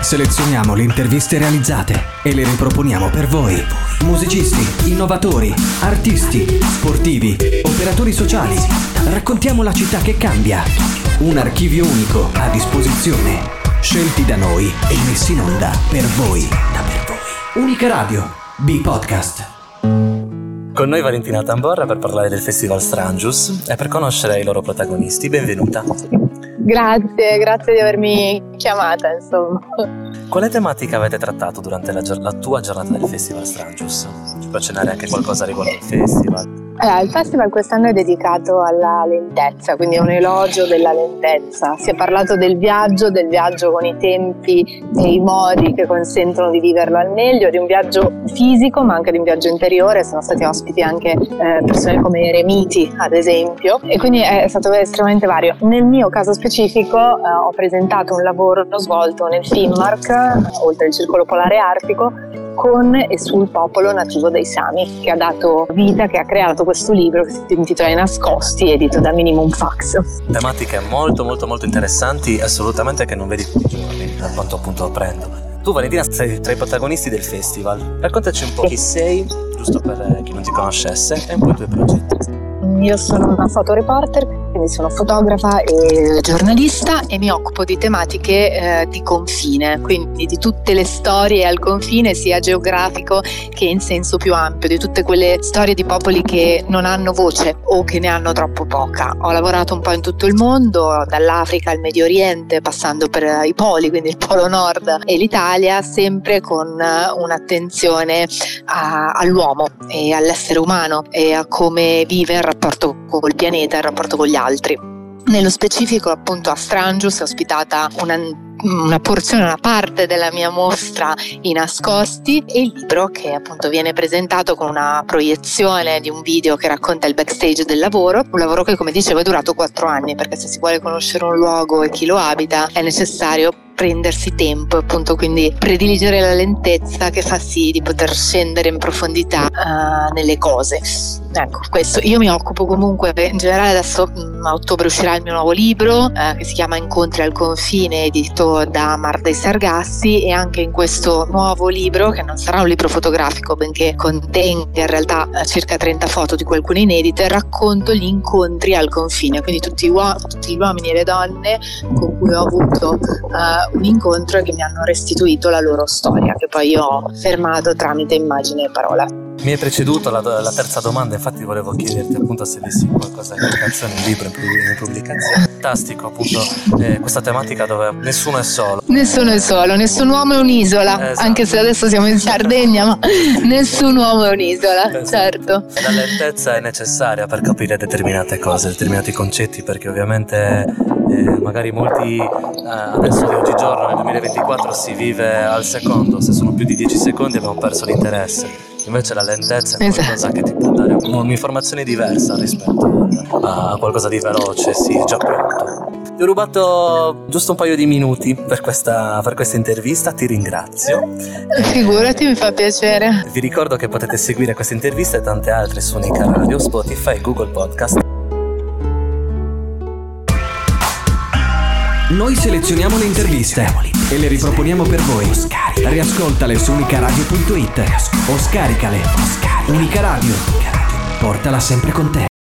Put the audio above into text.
Selezioniamo le interviste realizzate e le riproponiamo per voi. Musicisti, innovatori, artisti, sportivi, operatori sociali. Raccontiamo la città che cambia. Un archivio unico a disposizione. Scelti da noi e messi in onda per voi. Unica Radio, B-Podcast. Con noi Valentina Tamborra per parlare del Festival Strangius e per conoscere i loro protagonisti. Benvenuta. Grazie di avermi chiamata, insomma. Quale tematica avete trattato durante la tua giornata del Festival Strangius? Ci puoi accennare anche qualcosa riguardo il festival? Il festival quest'anno è dedicato alla lentezza, quindi è un elogio della lentezza. Si è parlato del viaggio con i tempi e i modi che consentono di viverlo al meglio, di un viaggio fisico ma anche di un viaggio interiore. Sono stati ospiti anche persone come eremiti, ad esempio, e quindi è stato estremamente vario. Nel mio caso specifico ho presentato un lavoro svolto nel Finnmark, oltre il Circolo Polare Artico, con e sul popolo nativo dei Sami, che ha dato vita, che ha creato questo libro che si intitola I Nascosti, edito da Minimum Fax. Tematiche molto interessanti, assolutamente, che non vedi tutti i giorni, da quanto appunto apprendo. Tu, Valentina, sei tra i protagonisti del festival. Raccontaci un po' chi sei, giusto per chi non ti conoscesse, e un po' i tuoi progetti. Io sono una fotoreporter, quindi sono fotografa e giornalista e mi occupo di tematiche di confine, quindi di tutte le storie al confine, sia geografico che in senso più ampio, di tutte quelle storie di popoli che non hanno voce o che ne hanno troppo poca. Ho lavorato un po' in tutto il mondo, dall'Africa al Medio Oriente, passando per i poli, quindi il Polo Nord e l'Italia, sempre con un'attenzione all'uomo e all'essere umano e a come vive il rapporto col pianeta, il rapporto con gli altri. Nello specifico, appunto, a Strangius è ospitata una porzione, una parte della mia mostra I Nascosti, e il libro che appunto viene presentato con una proiezione di un video che racconta il backstage del lavoro, un lavoro che, come dicevo, è durato 4 anni, perché se si vuole conoscere un luogo e chi lo abita è necessario prendersi tempo, appunto, quindi prediligere la lentezza che fa sì di poter scendere in profondità nelle cose. Ecco, questo. Io mi occupo comunque, in generale, adesso a ottobre uscirà il mio nuovo libro che si chiama Incontri al confine, edito da Mar dei Sargassi, e anche in questo nuovo libro, che non sarà un libro fotografico benché contenga in realtà circa 30 foto, di cui alcune inedite, racconto gli incontri al confine, quindi tutti gli uomini e le donne con cui ho avuto un incontro e che mi hanno restituito la loro storia, che poi io ho fermato tramite immagini e parole. Mi hai preceduto la terza domanda, infatti volevo chiederti appunto se avessi qualcosa in canzone, in libro, in pubblicazione. Fantastico, appunto, questa tematica dove nessuno è solo. Nessuno è solo, nessun uomo è un'isola, esatto. Anche se adesso siamo in Sardegna, ma nessun uomo è un'isola, esatto. Certo. La lentezza è necessaria per capire determinate cose, determinati concetti, perché ovviamente magari molti adesso di oggigiorno, nel 2024, si vive al secondo. Se sono più di 10 secondi abbiamo perso l'interesse. Invece la lentezza è qualcosa che ti può dare un'informazione diversa rispetto a qualcosa di veloce, sì, già pronto. Ti ho rubato giusto un paio di minuti per questa intervista, ti ringrazio. Figurati, mi fa piacere. Vi ricordo che potete seguire questa intervista e tante altre su Unica Radio, Spotify, Google Podcast. Noi selezioniamo le interviste e le riproponiamo per voi. Riascoltale su unicaradio.it o scaricale. Unica Radio, portala sempre con te.